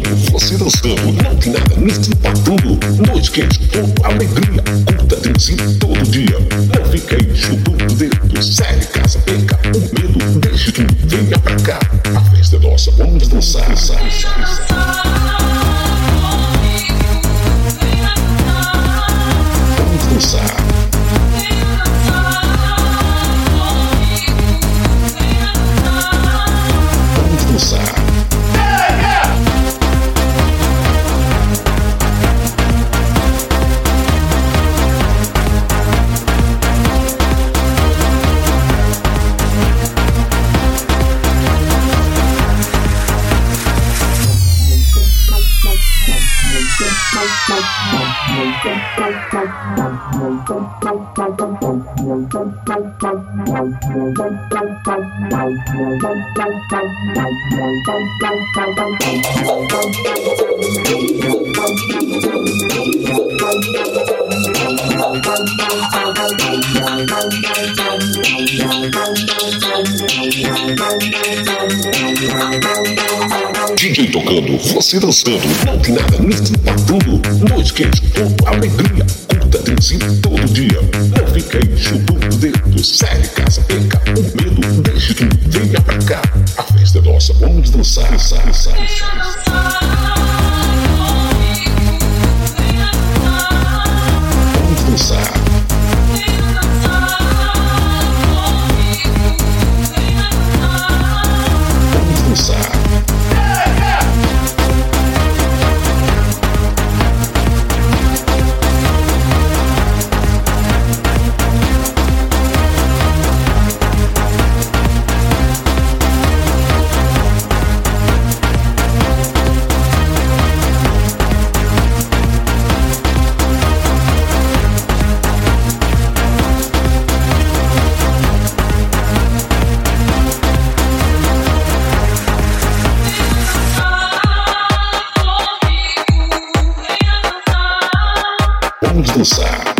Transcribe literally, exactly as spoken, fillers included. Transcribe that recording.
tocando, você dançando. Não tem nada me empatando. Noite quente com alegria. Curta, dance todo dia. Não fique aí chupando o dedo. Sai de casa, perca o medo. Deixe tudo, venha pra cá. A festa é nossa, vamos dançar. dançar, dançar, dançar. Vamos dançar. Vamos dançar. D J tocando, você dançando. Não tem nada me empatando. Noite quente com alegria. Curta, dance todo dia. Não fique aí chupando o dedo. Sai de casa, perca o medo. Deixe tudo, venha pra cá. A festa é nossa, vamos dançar. dançar, dançar, dançar. Vamos dançar. Vamos dançar. Vamos dançar.